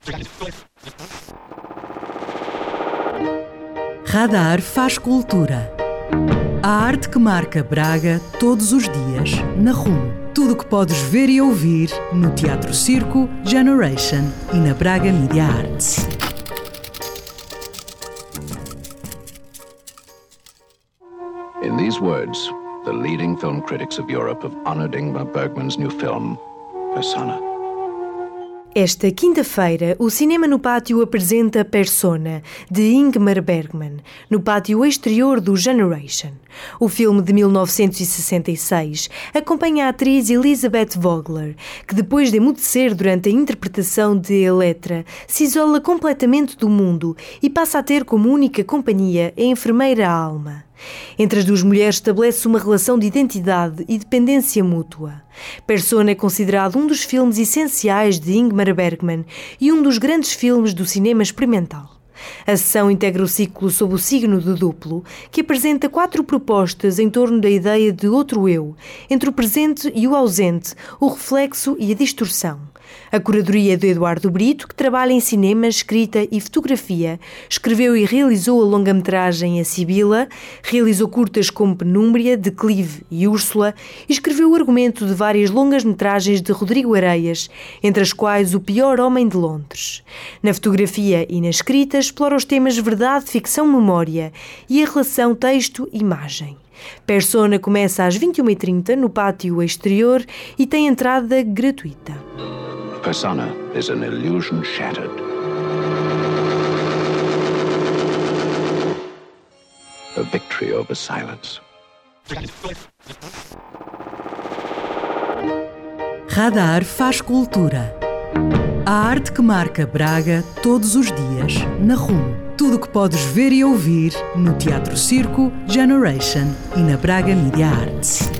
Radar faz cultura. A arte que marca Braga todos os dias, na RUM. Tudo o que podes ver e ouvir no Teatro Circo, Generation e na Braga Media Arts. In these words, the leading film critics of Europe have honored Ingmar Bergman's new film, Persona. Esta quinta-feira, o Cinema no Pátio apresenta Persona, de Ingmar Bergman, no pátio exterior do Generation. O filme de 1966 acompanha a atriz Elisabeth Vogler, que depois de emudecer durante a interpretação de Eletra, se isola completamente do mundo e passa a ter como única companhia a enfermeira Alma. Entre as duas mulheres estabelece uma relação de identidade e dependência mútua. Persona é considerado um dos filmes essenciais de Ingmar Bergman e um dos grandes filmes do cinema experimental. A sessão integra o ciclo sob o signo do duplo, que apresenta 4 propostas em torno da ideia de outro eu, entre o presente e o ausente, o reflexo e a distorção. A curadoria é de Eduardo Brito, que trabalha em cinema, escrita e fotografia. Escreveu e realizou a longa-metragem A Sibila, realizou curtas como Penúmbria, Declive e Úrsula e escreveu o argumento de várias longas-metragens de Rodrigo Areias, entre as quais O Pior Homem de Londres. Na fotografia e na escrita explora os temas verdade, ficção, memória e a relação texto-imagem. Persona começa às 21h30 no pátio exterior e tem entrada gratuita. Persona is an illusion shattered. A victory over silence. Radar faz cultura. A arte que marca Braga todos os dias, na RUM. Tudo o que podes ver e ouvir no Teatro Circo, Generation e na Braga Media Arts.